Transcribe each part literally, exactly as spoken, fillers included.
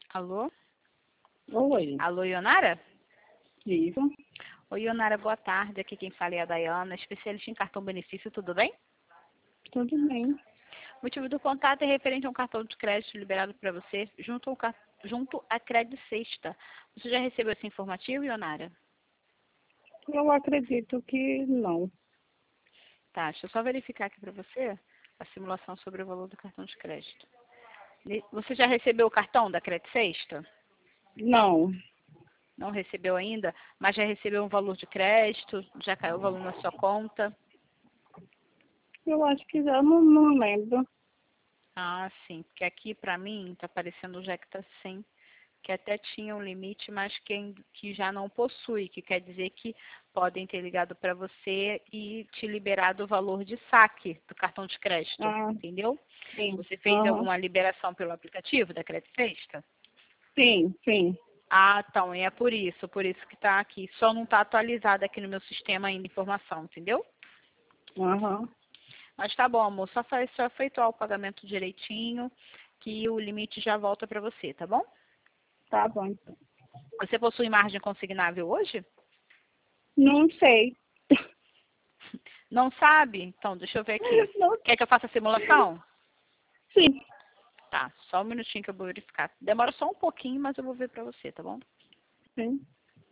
Alô? Oi. Alô, Ionara? Isso. Oi, Ionara, boa tarde. Aqui quem fala é a Dayana, especialista em cartão benefício, tudo bem? Tudo bem. O motivo do contato é referente a um cartão de crédito liberado para você junto, ao, car- junto à Crédito Sexta. Você já recebeu esse informativo, Ionara? Eu acredito que não. Tá, deixa eu só verificar aqui para você a simulação sobre o valor do cartão de crédito. Ne- Você já recebeu o cartão da Crédito Sexta? Não. Não recebeu ainda, mas já recebeu um valor de crédito? Já caiu o valor na sua conta? Eu acho que já não, não lembro. Ah, sim, porque aqui para mim está aparecendo já que está sem, que até tinha um limite, mas que, que já não possui, que quer dizer que podem ter ligado para você e te liberado o valor de saque do cartão de crédito, Ah, entendeu? sim. Você fez Aham. alguma liberação pelo aplicativo da Crédito Sexta? Sim, sim. Ah, então, é por isso, por isso que está aqui. Só não está atualizada aqui no meu sistema ainda a informação, entendeu? Aham. Mas tá bom, amor, só faz só efetuar o pagamento direitinho, que o limite já volta para você, tá bom? Tá bom, então. Você possui margem consignável hoje? Não sei. Não sabe? Então, deixa eu ver aqui. Não. Quer que eu faça a simulação? Sim. Tá, só um minutinho que eu vou verificar. Demora só um pouquinho, mas eu vou ver pra você, tá bom? Sim.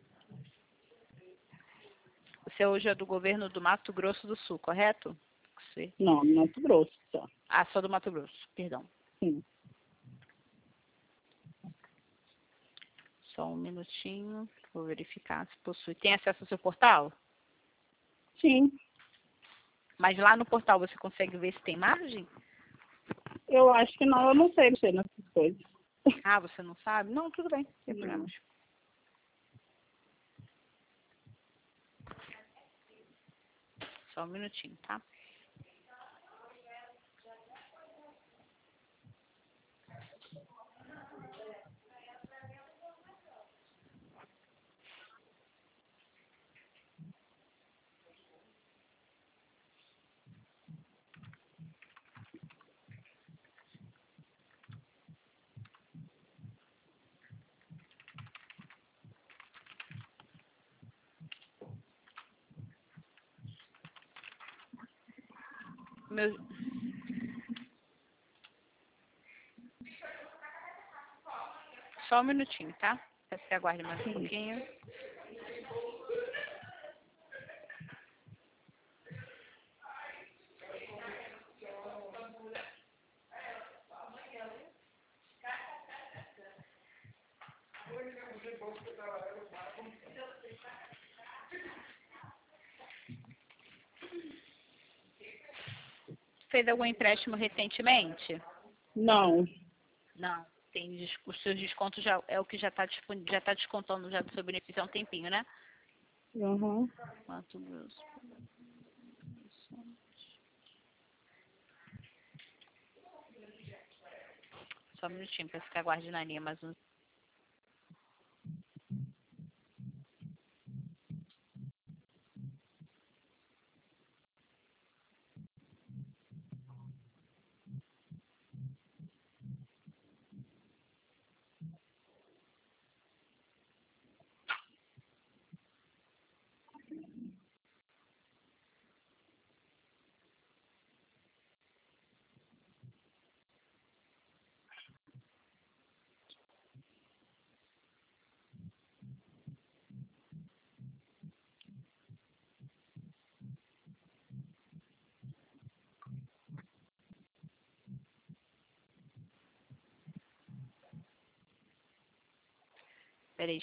Você hoje é do governo do Mato Grosso do Sul, correto? Você... Não, Mato Grosso só. Ah, só do Mato Grosso, perdão. Sim. Só um minutinho, vou verificar se possui. Tem acesso ao seu portal? Sim. Mas lá no portal você consegue ver se tem margem? Eu acho que não. Eu não sei mexer nessas coisas. Ah, você não sabe? Não, tudo bem, sem Não. problemas. Só um minutinho, tá? Meu... Só um minutinho, tá? Peço que aguarde mais um pouquinho. Fez algum empréstimo recentemente? Não. Não. Tem, des- os seus descontos já é o que já está já tá descontando já do seu benefício há um tempinho, né? Aham. Mato Grosso. Só um minutinho, peço que aguarde na linha mais um. Peraí.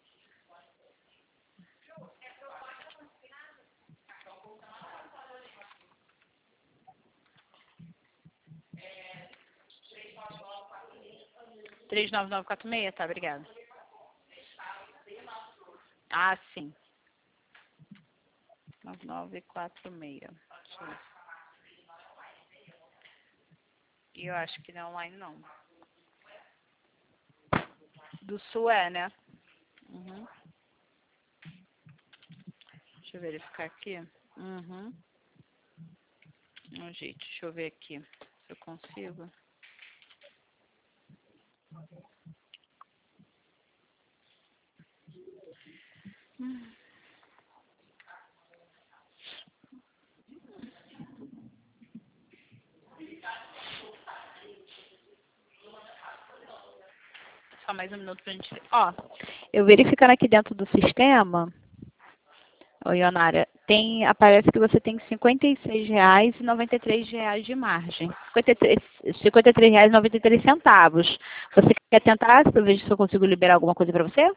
três nove nove quatro seis, tá, obrigada. Ah, sim. nove nove quatro seis. Deixa eu ver. E eu acho que não é online, não. Do Sul é, né? Uhum. Deixa eu verificar aqui. Uhum. Não, gente, deixa eu ver aqui se eu consigo. Só mais um minuto pra gente ver. Ó, eu verificando aqui dentro do sistema, ô Ionara, tem, aparece que você tem cinquenta e seis reais e noventa e três reais de margem. cinquenta e três, cinquenta e três reais e noventa e três centavos. Você quer tentar para ver se eu consigo liberar alguma coisa para você?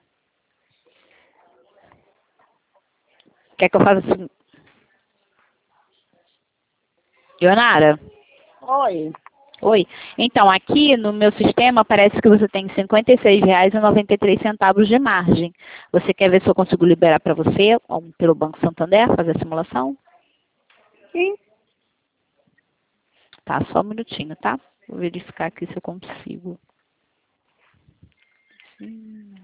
Quer que eu faça assim? Ionara? Oi. Oi. Então, aqui no meu sistema parece que você tem cinquenta e seis reais e noventa e três centavos de margem. Você quer ver se eu consigo liberar para você, ou pelo Banco Santander, fazer a simulação? Sim. Tá, só um minutinho, tá? Vou verificar aqui se eu consigo. Sim.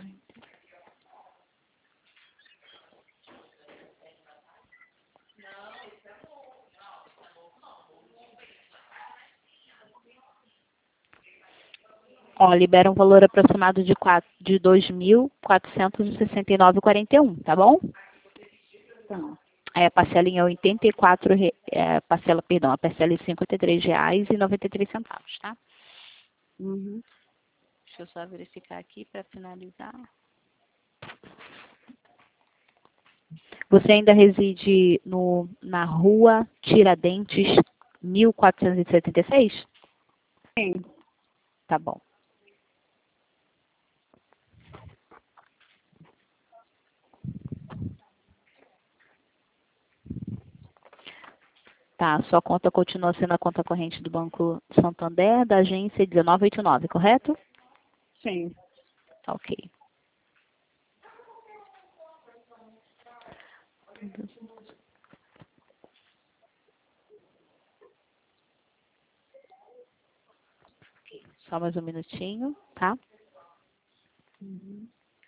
Ó, libera um valor aproximado de, de dois mil quatrocentos e sessenta e nove reais e quarenta e um, tá bom? Tá. Aí a parcela em oitenta e quatro, re- é, parcela, perdão, a parcela em cinquenta e três reais e noventa e três centavos, tá? Uhum. Deixa eu só verificar aqui para finalizar. Você ainda reside no, na rua Tiradentes, mil quatrocentos e setenta e seis? Sim. Tá bom. Tá, sua conta continua sendo a conta corrente do Banco Santander, da agência dezenove oitenta e nove, correto? Sim. Tá, ok. Só mais um minutinho, tá? Uhum.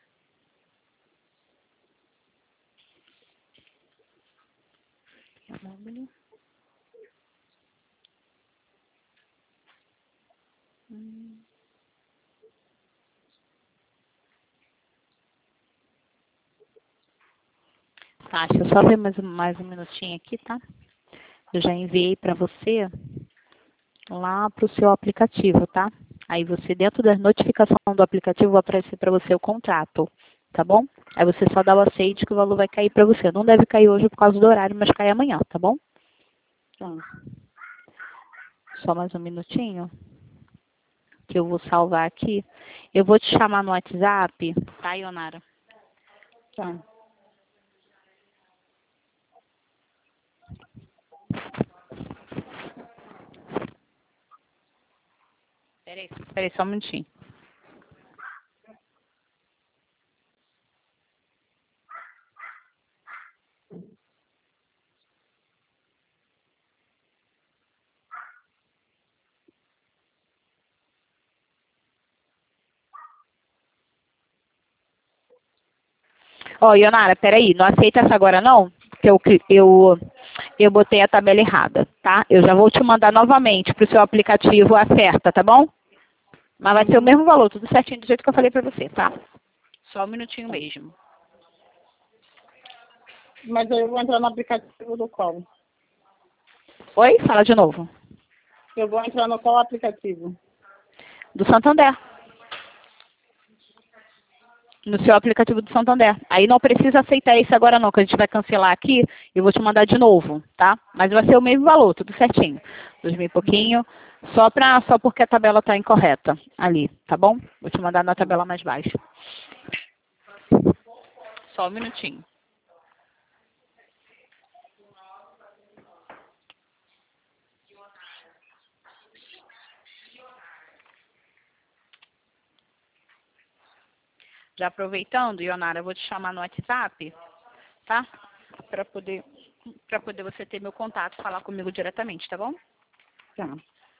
Hum. Tá, deixa eu só ver mais, um- mais um minutinho aqui, tá? Eu já enviei para você lá para o seu aplicativo, tá? Aí você, dentro da notificação do aplicativo, vai aparecer para você o contrato, tá bom? Aí você só dá o aceite que o valor vai cair para você. Não deve cair hoje por causa do horário, mas cai amanhã, tá bom? Tá. Só mais um minutinho, que eu vou salvar aqui. Eu vou te chamar no WhatsApp, tá, Ionara? Tá. Peraí, peraí, só um minutinho. Ó, Ionara, peraí, não aceita essa agora não? Porque eu, cli- eu, eu botei a tabela errada, tá? Eu já vou te mandar novamente pro seu aplicativo a oferta, tá bom? Mas vai ser o Uhum. mesmo valor, tudo certinho do jeito que eu falei pra você, tá? Só um minutinho mesmo. Mas eu vou entrar no aplicativo do qual? Oi? Fala de novo. Eu vou entrar no qual aplicativo? Do Santander. No seu aplicativo do Santander. Aí não precisa aceitar esse agora não, que a gente vai cancelar aqui e eu vou te mandar de novo, tá? Mas vai ser o mesmo valor, tudo certinho. Dois mil e pouquinho, só, pra, só porque a tabela está incorreta ali, tá bom? Vou te mandar na tabela mais baixa. Só um minutinho. Já aproveitando, Ionara, eu vou te chamar no WhatsApp, tá? Para poder, para poder você ter meu contato, falar comigo diretamente, tá bom? Tá.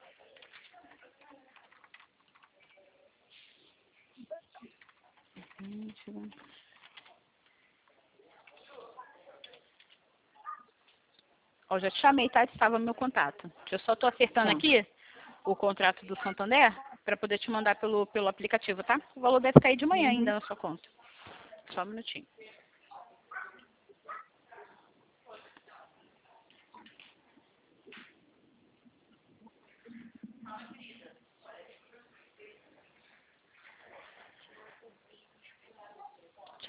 Ó, já te chamei, tá? Estava meu contato. Eu só tô acertando Tá. aqui o contrato do Santander para poder te mandar pelo, pelo aplicativo, tá? O valor deve cair de manhã Uhum. ainda na sua conta. Só um minutinho.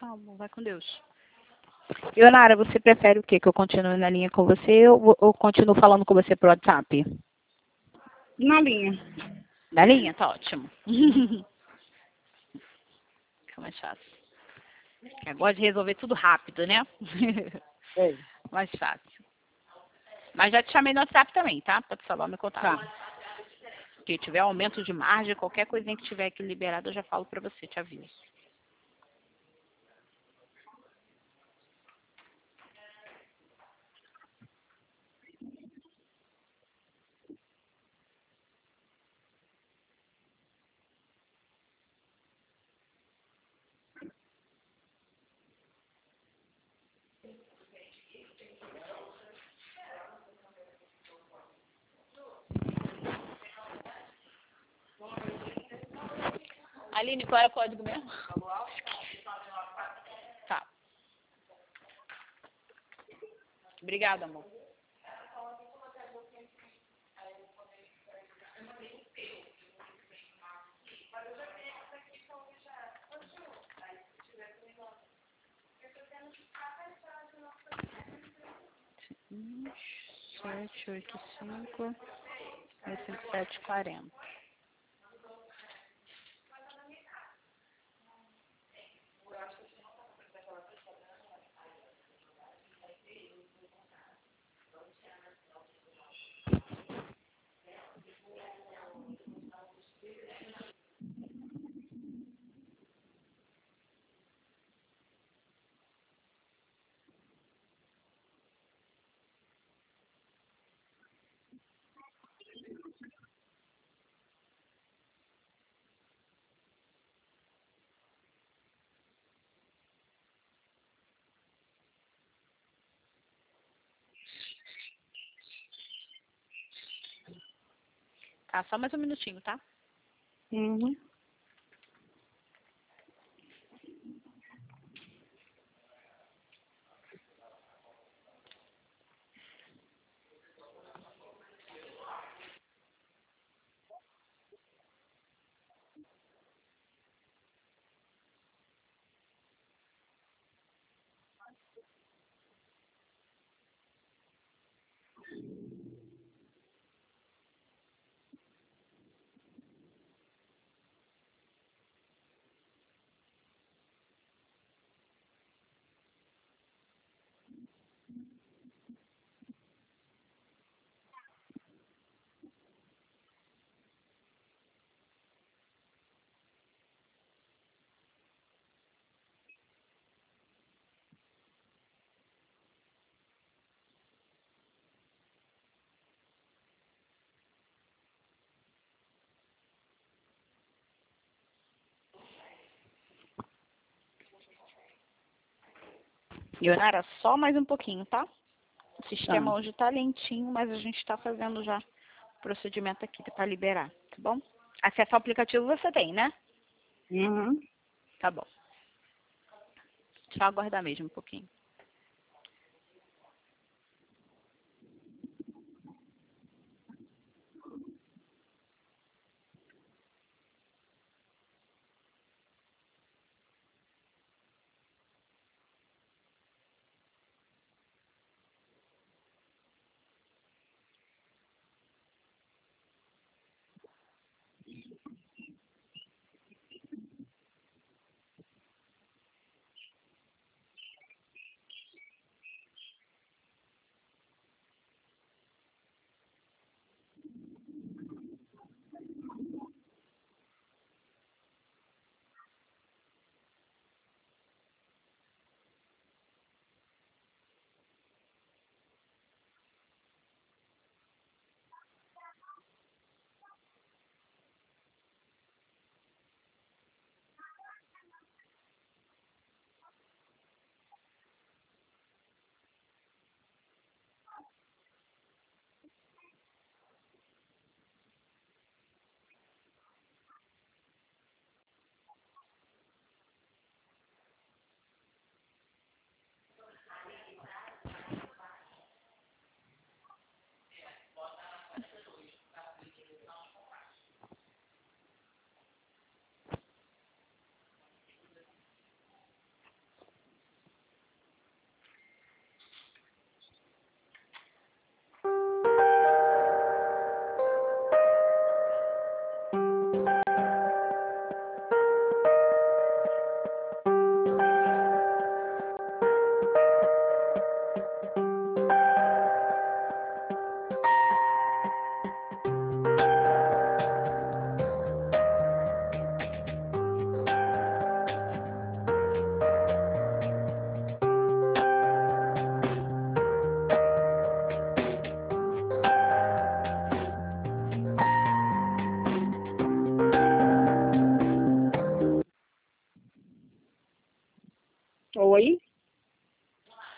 Tchau, amor. Vai com Deus. Ionara, você prefere o quê? Que eu continue na linha com você ou, ou continuo falando com você pro WhatsApp? Na linha. Na linha? Tá ótimo. Fica mais fácil. Eu gosto de resolver tudo rápido, né? É. Mais fácil. Mas já te chamei no WhatsApp também, tá? Pra tu salvar meu contato. Tá. Se tiver aumento de margem, qualquer coisinha que tiver aqui liberada, eu já falo pra você, te aviso. Aline, qual é o código mesmo? Tá. Obrigada, amor. Sete, oito, cinco, cinco, sete, quarenta. Tá, só mais um minutinho, tá? Uhum. Ionara, só mais um pouquinho, tá? O sistema Tá. hoje tá lentinho, mas a gente tá fazendo já o procedimento aqui para liberar, tá bom? Acesso ao aplicativo você tem, né? Uhum. Tá bom. Só aguardar mesmo um pouquinho.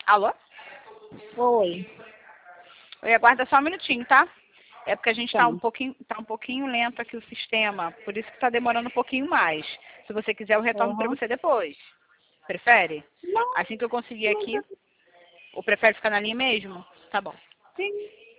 Alô? Oi. Oi, aguarda só um minutinho, tá? É porque a gente Tá. tá um pouquinho, tá um pouquinho lento aqui o sistema, por isso que tá demorando um pouquinho mais. Se você quiser, eu retorno para Uhum. você depois. Prefere? Não, Assim que eu conseguir não aqui, dá. ou prefere ficar na linha mesmo? Tá bom. Sim.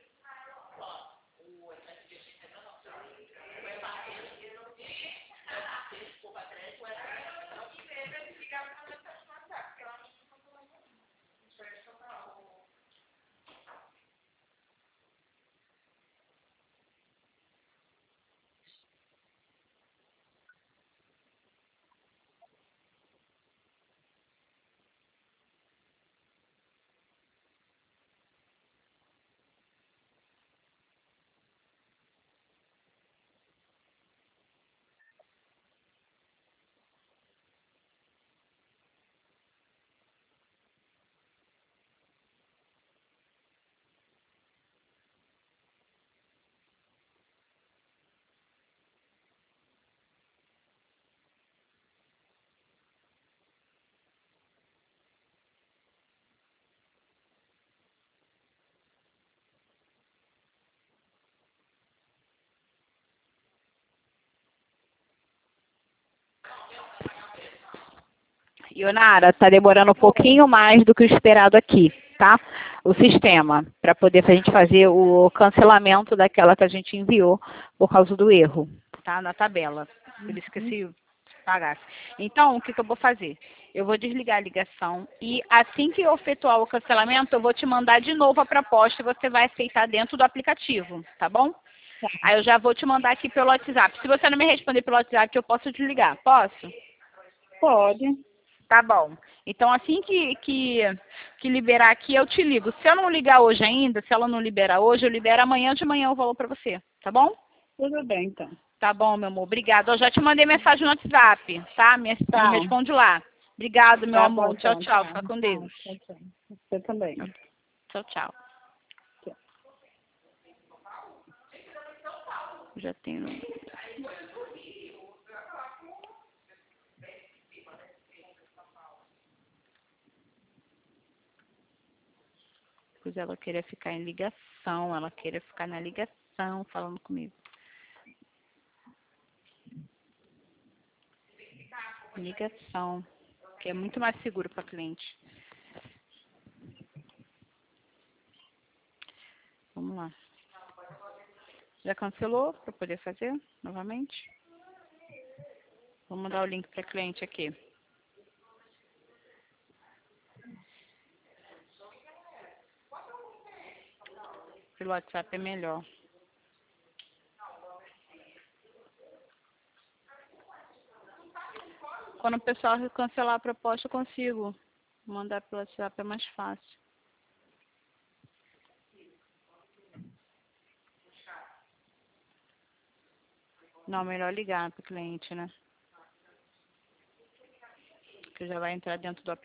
Ionara, tá demorando um pouquinho mais do que o esperado aqui, tá? O sistema, para poder a gente fazer o cancelamento daquela que a gente enviou por causa do erro, tá? Na tabela. Por isso que se pagasse. Então, o que, que eu vou fazer? Eu vou desligar a ligação e assim que eu efetuar o cancelamento, eu vou te mandar de novo a proposta e você vai aceitar dentro do aplicativo, tá bom? Tá. Aí eu já vou te mandar aqui pelo WhatsApp. Se você não me responder pelo WhatsApp, eu posso desligar. Posso? Pode. Tá bom. Então, assim que, que, que liberar aqui, eu te ligo. Se eu não ligar hoje ainda, se ela não liberar hoje, eu libero amanhã de manhã o valor para você. Tá bom? Tudo bem, então. Tá bom, meu amor. Obrigada. Eu já te mandei mensagem no WhatsApp, tá? Me, Tá. me responde lá. Obrigado, meu Tá bom, amor. Tchau, então. tchau. Tá. Fica com Tá. Deus. Tchau, tchau. Você também. Tchau, tchau. Já tenho. Pois ela queria ficar em ligação. Ela queria ficar na ligação falando comigo. Ligação. Que é muito mais seguro para cliente. Vamos lá. Já cancelou para poder fazer novamente? Vou mandar o link para cliente aqui. Pelo WhatsApp é melhor. Quando o pessoal cancelar a proposta, eu consigo mandar pelo WhatsApp, é mais fácil. Não, melhor ligar para o cliente, né? Que já vai entrar dentro do aplicativo.